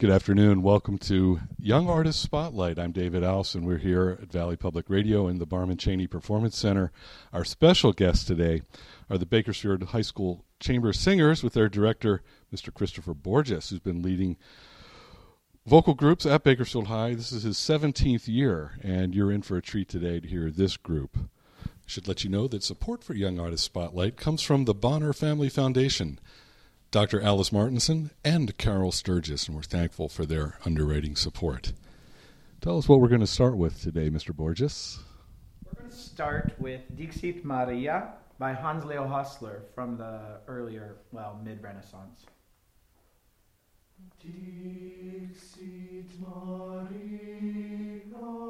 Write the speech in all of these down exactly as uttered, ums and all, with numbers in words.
Good afternoon. Welcome to Young Artist Spotlight. I'm David Alves, and we're here at Valley Public Radio in the Barman Cheney Performance Center. Our special guests today are the Bakersfield High School Chamber Singers with their director, Mister Christopher Borges, who's been leading vocal groups at Bakersfield High. This is his seventeenth year, and you're in for a treat today to hear this group. I should let you know that support for Young Artist Spotlight comes from the Bonner Family Foundation, Doctor Alice Martinson, and Carol Sturgis, and we're thankful for their underwriting support. Tell us what we're going to start with today, Mister Borges. We're going to start with Dixit Maria by Hans Leo Hustler from the earlier, well, mid-Renaissance. Dixit Maria,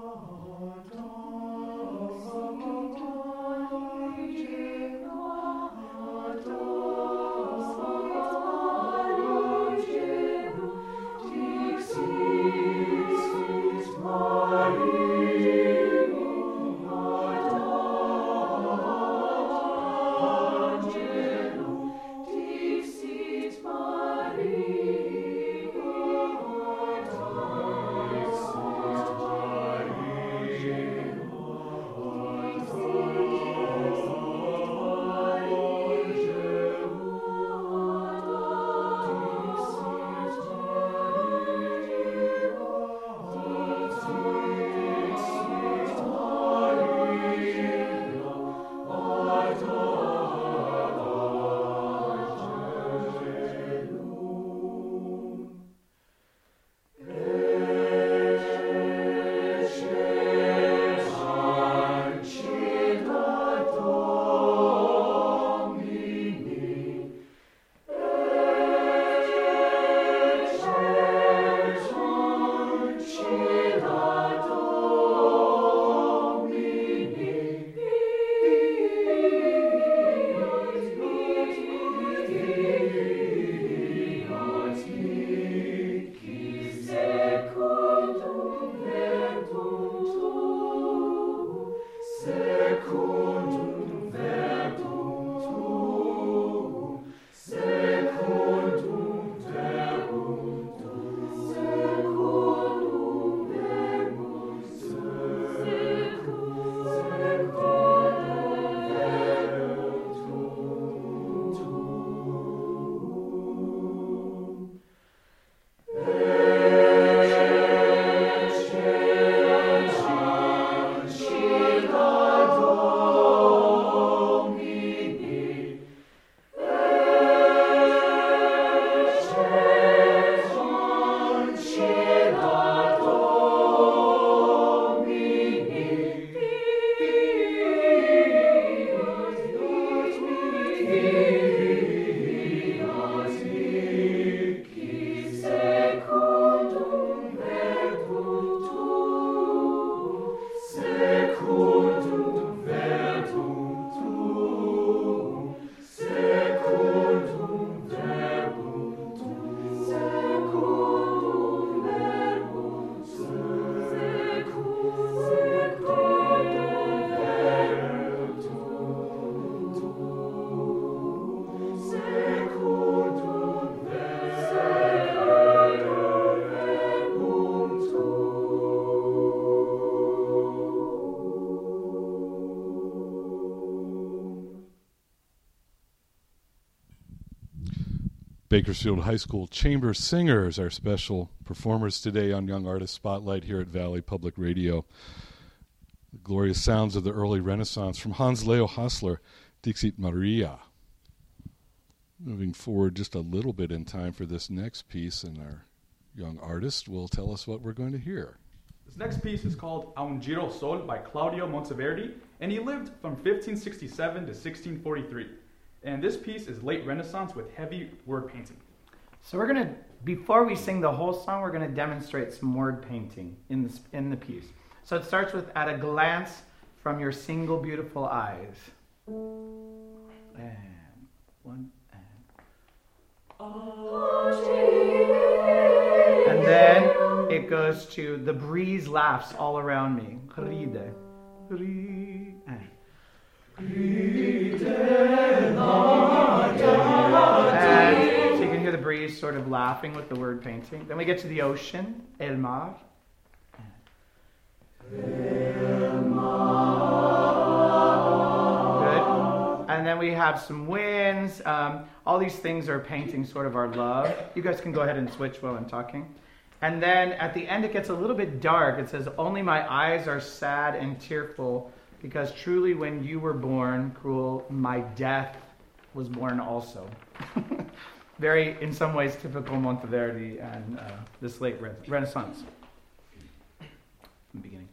Bakersfield High School Chamber Singers, our special performers today on Young Artist Spotlight here at Valley Public Radio. The glorious sounds of the early Renaissance from Hans Leo Hustler, Dixit Maria. Moving forward just a little bit in time for this next piece, and our young artist will tell us what we're going to hear. This next piece is called A un Giro Sol by Claudio Monteverdi, and he lived from fifteen sixty-seven to sixteen forty-three. And this piece is late Renaissance with heavy word painting. So we're going to, before we sing the whole song, we're going to demonstrate some word painting in the, in the piece. So it starts with, at a glance from your single beautiful eyes. And one, and... And then it goes to, the breeze laughs all around me. Ride. Ride. And so you can hear the breeze. breeze sort of laughing with the word painting. Then we get to the ocean, el mar. El mar. Good. And then we have some winds. Um, all these things are painting sort of our love. You guys can go ahead and switch while I'm talking. And then at the end it gets a little bit dark. It says, only my eyes are sad and tearful, because truly when you were born, cruel, my death was born also. Very, in some ways, typical Monteverdi and uh, this late re- Renaissance. From the beginning.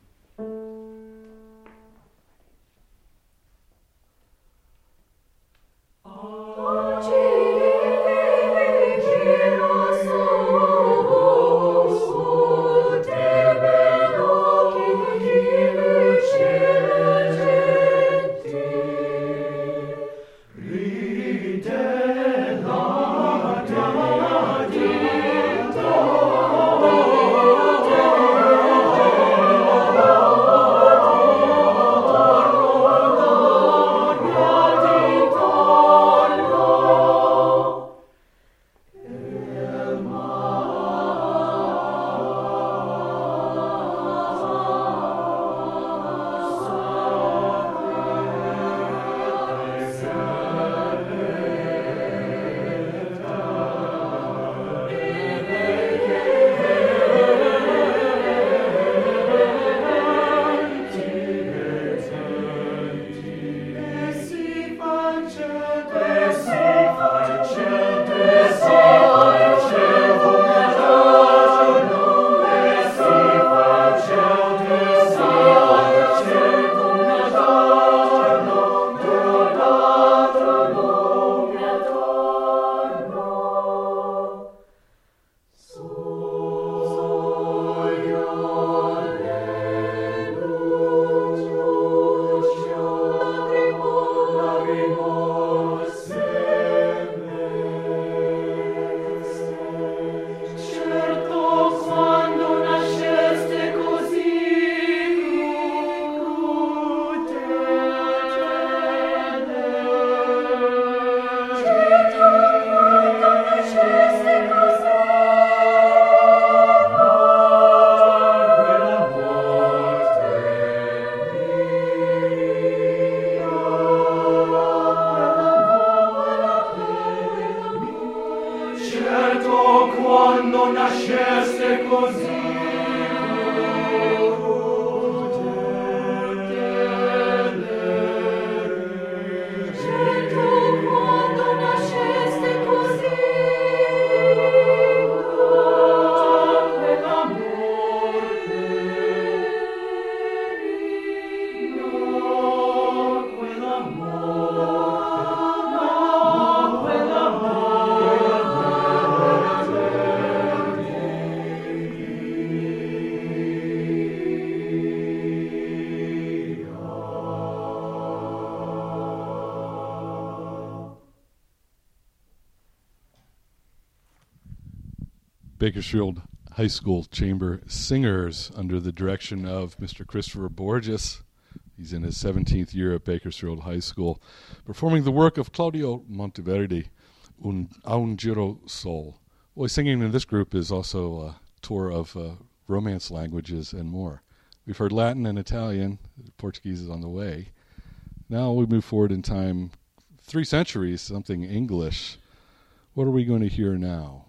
Bakersfield High School Chamber Singers under the direction of Mister Christopher Borges. He's in his seventeenth year at Bakersfield High School, performing the work of Claudio Monteverdi, Un, A un Giro Sol. Well, singing in this group is also a tour of uh, Romance languages and more. We've heard Latin and Italian. Portuguese is on the way. Now we move forward in time three centuries, something English. What are we going to hear now?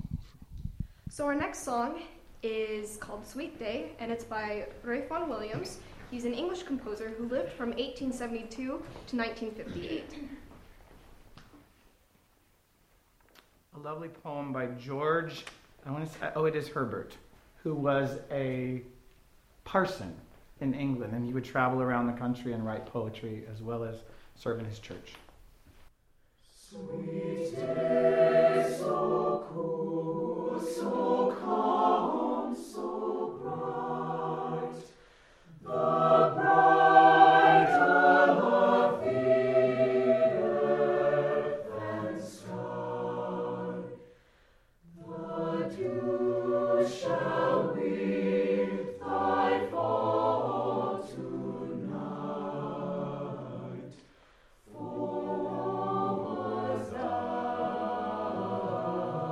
So our next song is called Sweet Day, and it's by Ralph Vaughan Williams. He's an English composer who lived from eighteen seventy-two to nineteen fifty-eight. A lovely poem by George, I want to say, oh, it is Herbert, who was a parson in England, and he would travel around the country and write poetry as well as serve in his church. Sweet day, so cool, so calm, so bright, the brighter of the earth and sky, the dew shall weep thy fall tonight, for was thou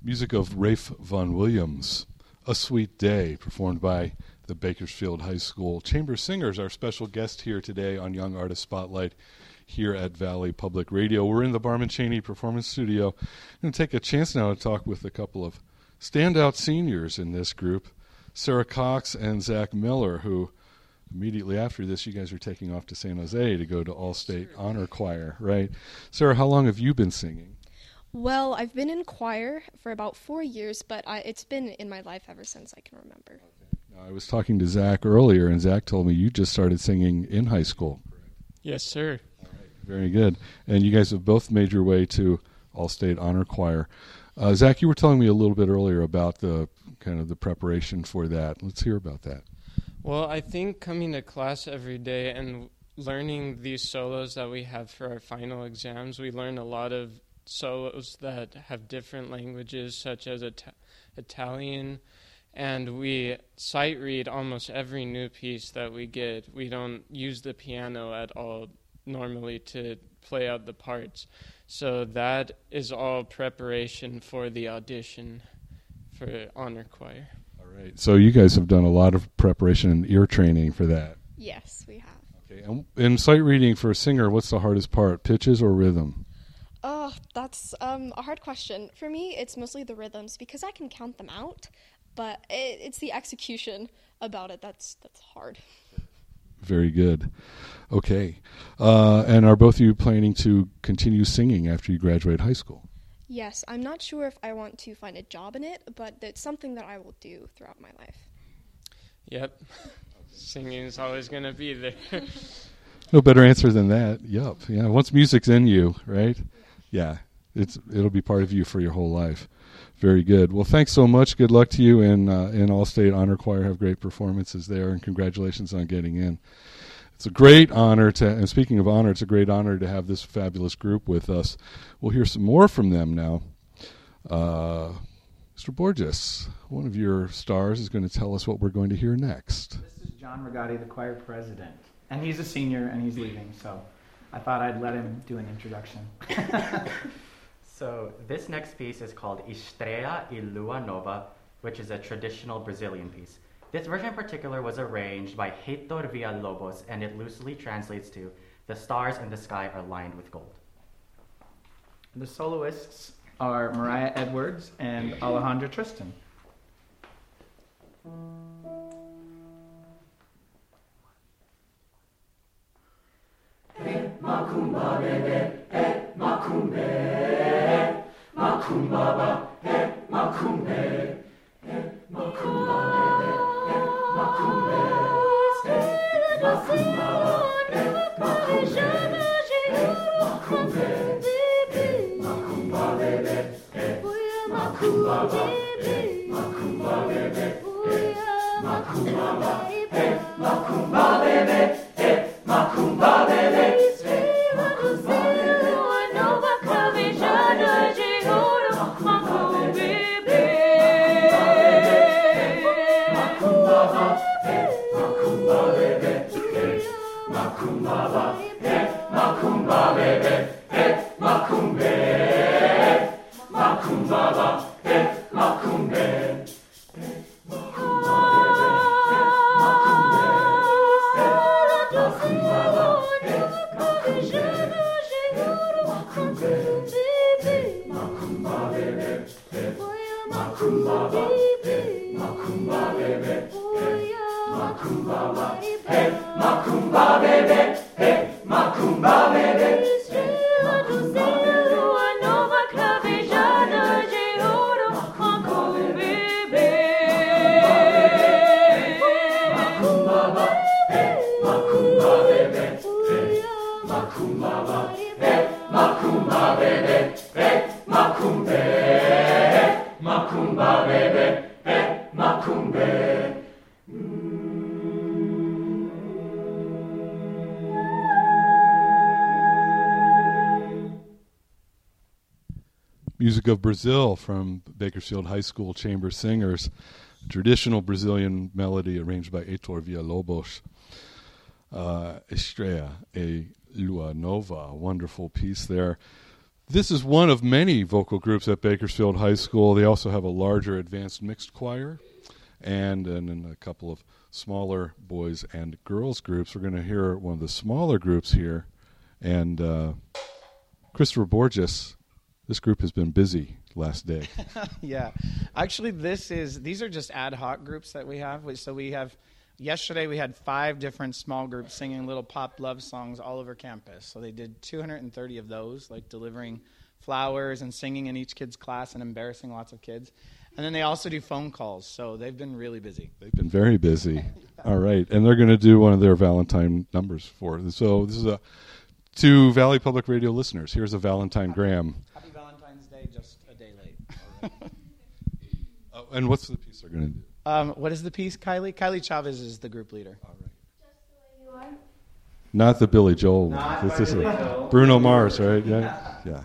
Music of Rafe Vaughan Williams, A Sweet Day, performed by the Bakersfield High School Chamber Singers, our special guest here today on Young Artist Spotlight here at Valley Public Radio. We're in the Barman Cheney Performance Studio. I'm going to take a chance now to talk with a couple of standout seniors in this group, Sarah Cox and Zach Miller, who immediately after this, you guys are taking off to San Jose to go to All-State sure. Honor Choir, right? Sarah, how long have you been singing? Well, I've been in choir for about four years, but I, it's been in my life ever since I can remember. Okay. Now, I was talking to Zach earlier, and Zach told me you just started singing in high school. Yes, sir. All right. Very good. And you guys have both made your way to All-State Honor Choir. Uh, Zach, you were telling me a little bit earlier about the kind of the preparation for that. Let's hear about that. Well, I think coming to class every day and learning these solos that we have for our final exams, we learn a lot of solos that have different languages, such as Ita- Italian, and we sight read almost every new piece that we get. We don't use the piano at all normally to play out the parts, so that is all preparation for the audition for honor choir. All right, so you guys have done a lot of preparation and ear training for that. Yes, we have. Okay, and in sight reading for a singer, what's the hardest part, pitches or rhythm? Oh, that's um, a hard question. For me, it's mostly the rhythms because I can count them out, but it, it's the execution about it that's that's hard. Very good. Okay. Uh, and are both of you planning to continue singing after you graduate high school? Yes, I'm not sure if I want to find a job in it, but it's something that I will do throughout my life. Yep. Singing is always going to be there. No better answer than that. Yup. Yeah. Once music's in you, right? Yeah. It's it'll be part of you for your whole life. Very good. Well, thanks so much. Good luck to you in uh, in All-State Honor Choir. Have great performances there, and congratulations on getting in. It's a great honor to, and speaking of honor, it's a great honor to have this fabulous group with us. We'll hear some more from them now. Uh, Mister Borges, one of your stars, is going to tell us what we're going to hear next. This is John Rigatti, the choir president. And he's a senior, and he's leaving, so I thought I'd let him do an introduction. So this next piece is called Estreia e Lua Nova, which is a traditional Brazilian piece. This version in particular was arranged by Heitor Villalobos, and it loosely translates to "The stars in the sky are lined with gold." The soloists are Mariah Edwards and Alejandra Tristan. Macumba bebe, eh, macumbe, macumba ba, eh, macumbe, eh, macumba bebe, eh, macumbe, eh, macumba ba, eh, macumbe, eh, macumbe, eh, macumba bebe, eh, macumba ba, eh, macumba bebe, eh, macumba ba, eh, macumba bebe, eh, macumba bebe. Music of Brazil from Bakersfield High School Chamber Singers, traditional Brazilian melody arranged by Heitor Villalobos. Uh, Estreia e Lua Nova, a wonderful piece there. This is one of many vocal groups at Bakersfield High School. They also have a larger advanced mixed choir and, and, and a couple of smaller boys and girls groups. We're going to hear one of the smaller groups here. And uh, Christopher Borges, this group has been busy last day. Yeah. Actually, this is these are just ad hoc groups that we have. So we have, yesterday we had five different small groups singing little pop love songs all over campus. So they did two hundred thirty of those, like delivering flowers and singing in each kid's class and embarrassing lots of kids. And then they also do phone calls, so they've been really busy. They've been very busy. Yeah. All right, and they're going to do one of their Valentine numbers for us. So this is a to Valley Public Radio listeners. Here's a Valentine Graham. Happy Valentine's Day, just a day late. Oh, and what's the piece they're going to do? Um, what is the piece, Kylie? Kylie Chavez is the group leader. All right. Just the way you are. Not the Billy Joel. Not this is Billy a Joel. Bruno Mars, right? Yeah. Yeah.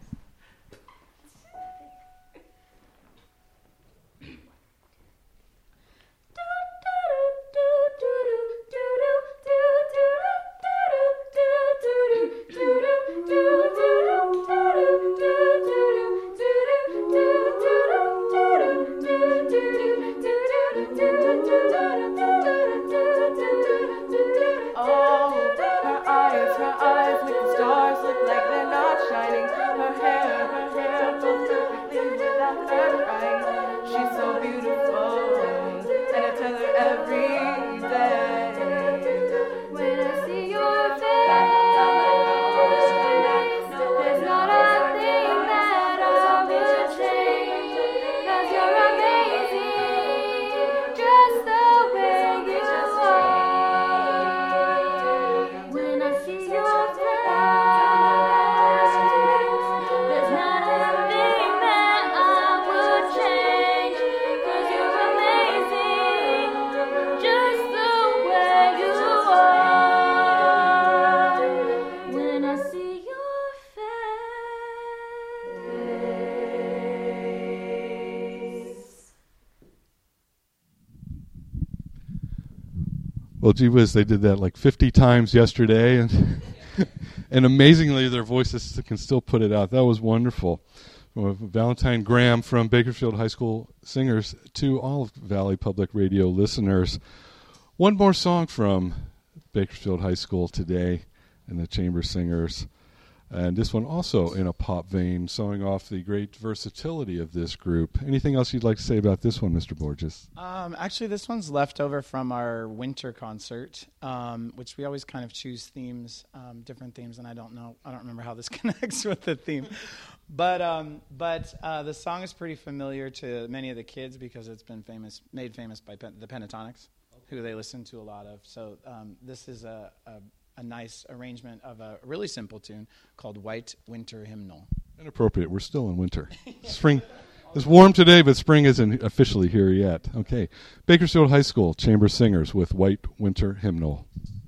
Well, gee whiz, they did that like fifty times yesterday, and and amazingly, their voices can still put it out. That was wonderful. Well, Valentine Graham from Bakersfield High School singers to all of Valley Public Radio listeners. One more song from Bakersfield High School today and the chamber singers. And this one also in a pop vein, showing off the great versatility of this group. Anything else you'd like to say about this one, Mister Borges? Um, actually, this one's left over from our winter concert, um, which we always kind of choose themes, um, different themes, and I don't know, I don't remember how this connects with the theme. But um, but uh, the song is pretty familiar to many of the kids because it's been famous, made famous by Pen- the Pentatonics, okay, who they listen to a lot of. So um, this is a, a a nice arrangement of a really simple tune called White Winter Hymnal. Inappropriate. We're still in winter. Spring is warm today, but spring isn't officially here yet. Okay. Bakersfield High School chamber singers with White Winter Hymnal.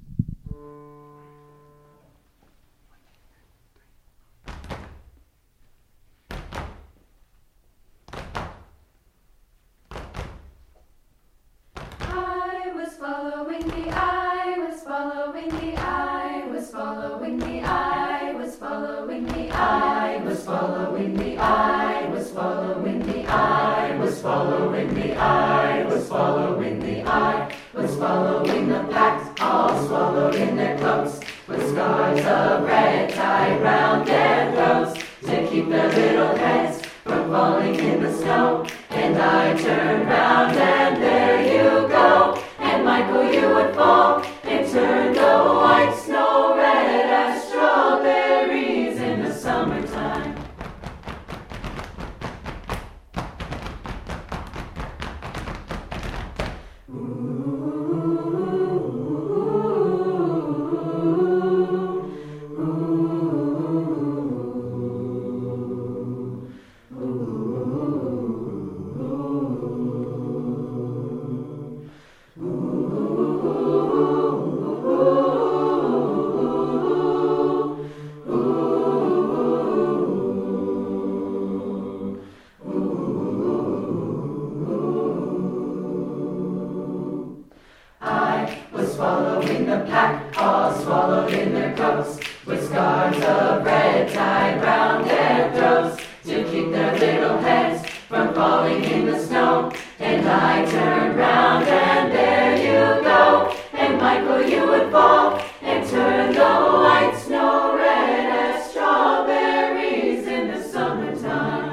I was following the I was following the I was following the I was following the I was following the I was following the I was following the I was following the I was following the pack, all swallowed in their cloaks, with scarves of red tied round their throats to keep their little heads from falling in the snow. And I turned round and there you go, and Michael, you would fall and turn the white snow red as strawberries in the summertime. Following the pack, all swallowed in their coats, with scarves of red tied round their the snow, and I turned round and there you go. And Michael, you would fall and turn the white snow red as strawberries in the summertime.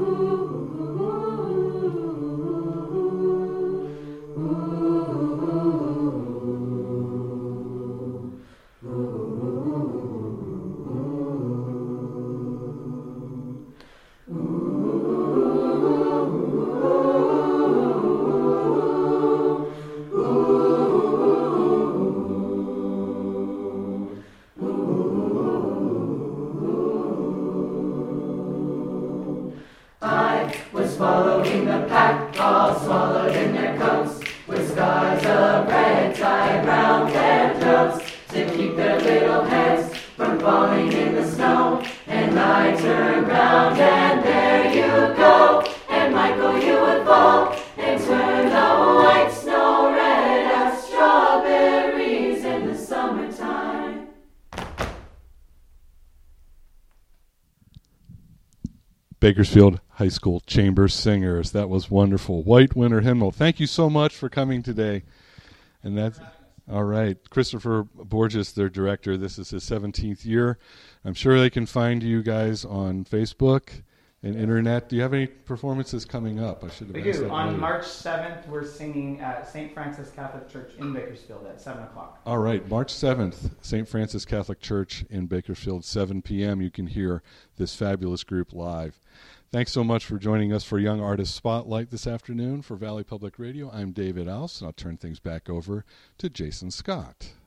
Following the pack, all swallowed in their coats, with scarves of red tied round their throats, to keep their little heads from falling in the snow. And I turned round and there you go, and Michael, you would fall and turn the white snow red as strawberries in the summertime. Bakersfield High School Chamber Singers. That was wonderful. White Winter Hymnal. Thank you so much for coming today. And that's all right. Christopher Borges, their director. This is his seventeenth year. I'm sure they can find you guys on Facebook and internet. Do you have any performances coming up? I should have We asked do. that On later. March seventh, we're singing at Saint Francis Catholic Church in Bakersfield at seven o'clock. All right, March seventh, Saint Francis Catholic Church in Bakersfield, seven p.m. You can hear this fabulous group live. Thanks so much for joining us for Young Artist Spotlight this afternoon. For Valley Public Radio, I'm David Ouse, and I'll turn things back over to Jason Scott.